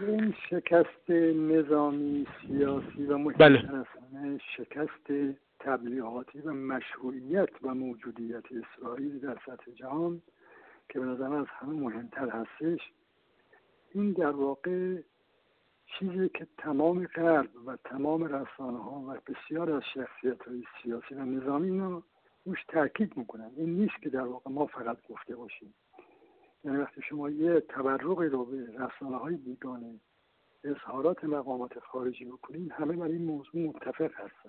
این شکست نظامی، سیاسی و متاسفانه شکست تبلیغاتی و مشروعیت و موجودیت اسرائیل در سطح جهان که به نظر من از همه مهمتر هستش، این در واقع چیزی که تمام غرب و تمام رسانه‌ها و بسیار از شخصیت‌های سیاسی و نظامی اینا روش تاکید میکنن. این نیست که در واقع ما فقط گفته باشیم. یعنی وقتی شما یه تبرقی رو به رسانه‌های بیگانه، اظهارات مقامات خارجی بکنید، همه بر این موضوع متفق هستن.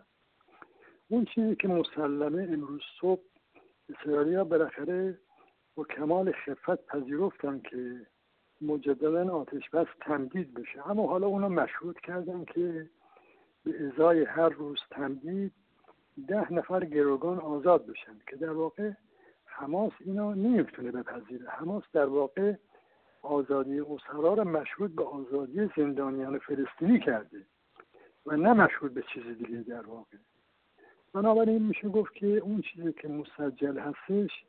اون چیزی که مسلمه امروز صبح اسرائیلی‌ها بالاخره با کمال خفت پذیرفتن که مجددا آتش بس تمدید بشه، اما حالا اونا مشروط کردن که به ازای هر روز تمدید 10 نفر گروگان آزاد بشن که در واقع حماس اینا نمیتونه بپذیره. حماس در واقع آزادی اسرا را مشروط به آزادی زندانیان فلسطینی کرده و نه مشروط به چیز دیگه در واقع. بنابراین میشه گفت که اون چیزی که مسجل هستش،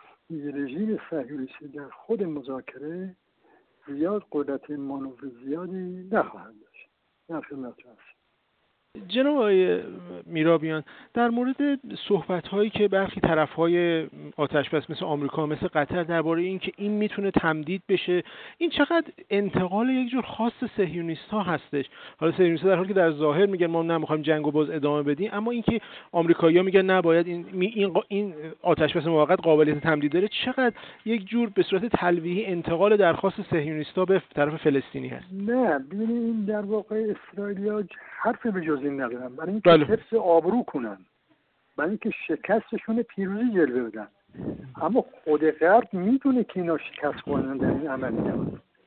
رژیم صهیونیستی در خود مذاکره زیاد قدرت مانور زیادی نخواهد داشت. در خدمتتون هستم. جناب آقای میرابیان، در مورد صحبت‌هایی که برخی طرف‌های آتش‌بس مثل آمریکا مثل قطر درباره این که این میتونه تمدید بشه، این چقدر انتقال یک جور خاص صهیونیست‌ها هستش؟ حالا صهیونیست‌ها در حالی که در ظاهر میگن ما نمی‌خوایم جنگو باز ادامه بدیم، اما اینکه آمریکایی‌ها میگن نباید این آتش‌بس موقت قابلیت تمدید داره، چقدر یک جور به صورت تلویحی انتقال درخواست صهیونیست‌ها به طرف فلسطینی هست؟ نه، ببینید این در واقع اسرائیلی‌ها حرف به جز این ندارن، برای اینکه حفظ آبرو کنن، برای اینکه شکستشون پیروزی جلوه بدن. اما خود غرب میدونه که اینا شکست خوردن در این عملیات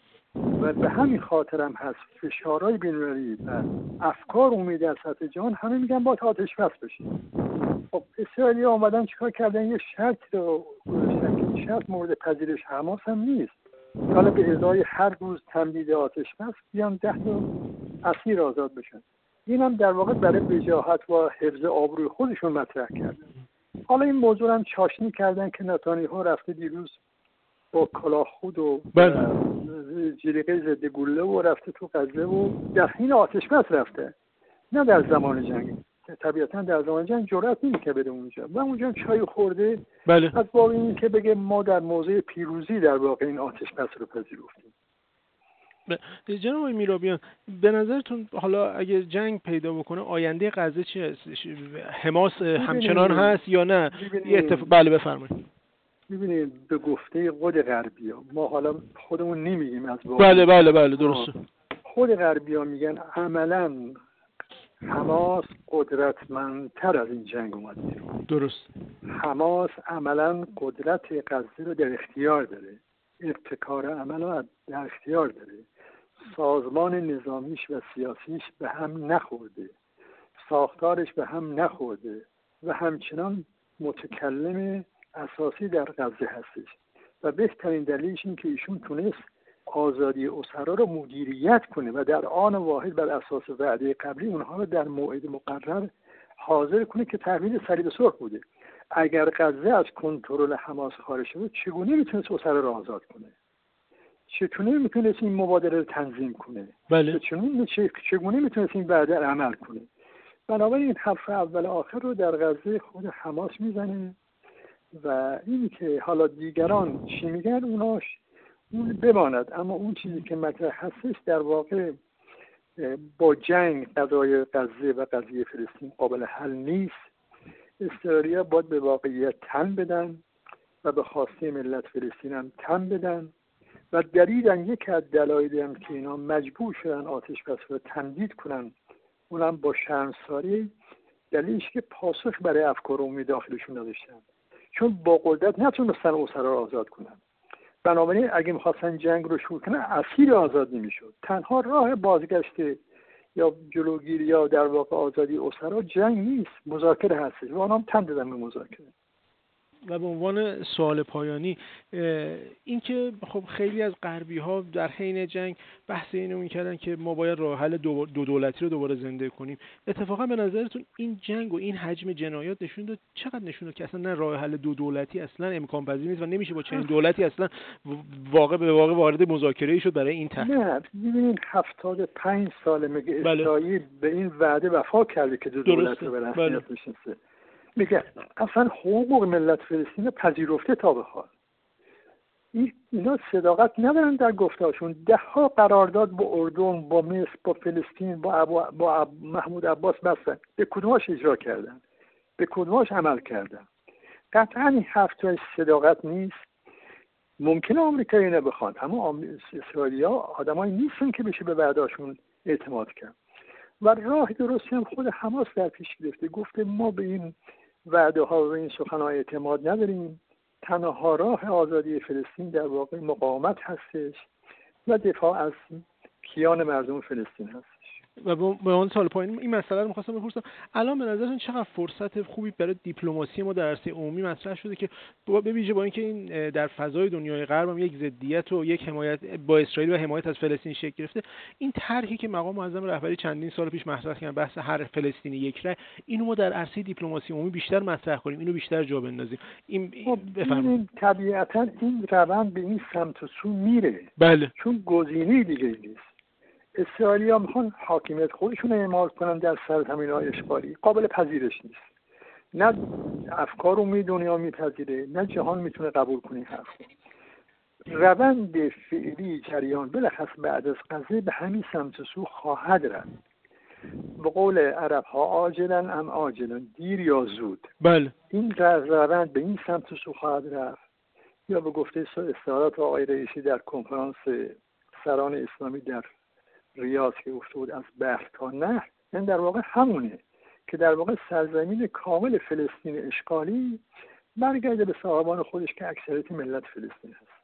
و به همین خاطر هم هست فشارهای بین‌المللی و افکار عمومی در سطح جهان همه میگن باید آتش بس بشه. خب اسرائیلی‌ها اومدن چیکار کردن؟ یه شرط رو گذاشتن که این شرط مورد پذیرش حماس هم نیست. حالا به ازای هر روز تمدید آتش بس بیان 10 اسیر آزاد بشن. این هم در واقع برای وجاهت و حفظ آبروی خودشون مطرح کردن. حالا این موضوع هم چاشنی کردن که نتانیاهو رفته دیروز با کلاه خود و جلیقه ضد گلوله و رفته تو غزه و در حین آتش بس رفته، نه در زمان جنگ. طبیعتا در زمان جنگ جرئت نمی‌کنه بره اونجا و اونجا چای خورده. از باب این که بگه ما در موضع پیروزی در واقع این آتش بس رو پذیرفتیم. جناب میرابیان، به نظرتون حالا اگه جنگ پیدا بکنه آینده غزه چی هست؟ حماس همچنان هست یا نه؟ بله بفرمایید. ببینید به گفته خود غربی‌ها، ما حالا خودمون نمیگیم از بله درسته. خود غربی‌ها میگن عملاً حماس قدرتمندتر از این جنگ اومد بیرون. درست. حماس عملاً قدرت غزه رو در اختیار داره، ابتکار عمل رو در اختیار داره، سازمان نظامیش و سیاسیش به هم نخورده، ساختارش به هم نخورده و همچنان متکلم اساسی در غزه هستش و بهترین دلیلش این که ایشون تونست آزادی اسرا رو مدیریت کنه و در آن واحد بر اساس وعده قبلی اونها رو در موعد مقرر حاضر کنه که تحویل صلیب سرخ بوده. اگر غزه از کنترل حماس خارج شد چگونه میتونست اسرا رو آزاد کنه؟ چگونه میتونست این مبادله رو تنظیم کنه؟ بله. چگونه میتونست این وعده رو عمل کنه؟ بنابراین این حرف اول آخر رو در غزه خود حماس میزنه و این که حالا دیگران چی میگن اوناش اون بماند. اما اون چیزی که مطرح هستش در واقع با جنگ قضای غزه و قضیه فلسطین قابل حل نیست. اسرائیلی‌ها باید به واقعیت تن بدن و به خواسته ملت فلسطین هم تن بدن و دلیلن یکی از دلایلی هم که اینا مجبور شدن آتش بس رو تمدید کنن اونم با شرمساری، دلیلش که پاسخ برای افکار عمومی داخلشون نداشتن، چون با قدرت نتونستن اسرا رو آزاد کنن. بنابراین اگه می‌خواستن جنگ رو شروع کنن اسیر آزاد نمی‌شد. تنها راه بازگشت یا جلوگیری یا در واقع آزادی اسرا جنگ نیست، مذاکره هستش و آنها تن دادن به مذاکره. و به عنوان سوال پایانی این که خب خیلی از غربی‌ها در حین جنگ بحث اینو می‌کردن که ما باید راه حل دو دولتی رو دوباره زنده کنیم. اتفاقا به نظرتون این جنگ و این حجم جنایات چقدر نشون داد که اصلا نه راه حل دو دولتی اصلا امکان پذیر نیست و نمیشه با چنین دولتی اصلا واقع وارد مذاکره‌ای شد برای این تحقیق؟ نه ببینید 75 سال میگه اسرائیل به این وعده وفا کرده که دو دولت رو به رسمیت بشناسه. میگه اصلا حقوق ملت فلسطین پذیرفته تا به حال. اینا صداقت ندارن در گفتهاشون. 10 قرارداد با اردن، با مصر، با فلسطین، با محمود عباس بستن. به کدوماش اجرا کردن؟ به کدوماش عمل کردن؟ قطعا این حرفتای صداقت نیست. ممکنه آمریکایی نبخوان، اما اسرائیلی‌ها آدمایی نیستن که بشه به وعده‌هاشون اعتماد کرد. و راه درستی هم خود حماس در پیش گرفته، گفته ما به این وعده ها و این سخن‌ها اعتماد نداریم. تنها راه آزادی فلسطین در واقع مقاومت هستش و دفاع از کیان مردم فلسطین هستش. و به اون سال پایین این مسئله رو می‌خواستم بپرسم، الان به نظرتون چقدر فرصت خوبی برای دیپلماسی ما در عرصه عمومی مطرح شده که به ویژه با اینکه این در فضای دنیای غرب هم یک ضدیت و یک حمایت با اسرائیل و حمایت از فلسطین شکل گرفته، این طرحی که مقام معظم رهبری چندین سال پیش مطرح کردن، بحث هر فلسطینی یک رأی، اینو ما در عرصه دیپلماسی عمومی بیشتر مطرح کنیم، اینو بیشتر جا بندازیم. این بفرمایید. طبیعتاً این روند به این سمت و سو میره. بله. چون گزینه‌ای دیگه نیست. اسرائیلی‌ها میخوان حاکمیت خودشون رو اعمال کنن در سرزمین‌های اشغالی، قابل پذیرش نیست. نه افکار عمومی دنیا میپذیره، نه جهان میتونه قبول کنه این حرف. روند فعلی جریان بالاخص بعد از قضیه به همین سمت و سو خواهد رفت. به قول عرب‌ها عاجلاً ام آجلاً، دیر یا زود. بله. این روند به این سمت و سو خواهد رفت. یا به گفته اصطلاحات آقای رئیسی در کنفرانس سران اسلامی در ریاض که گفته بود از بحر تا نهر، این در واقع همونه که در واقع سرزمین کامل فلسطین اشغالی برگرده به صاحبان خودش که اکثریت ملت فلسطین هست.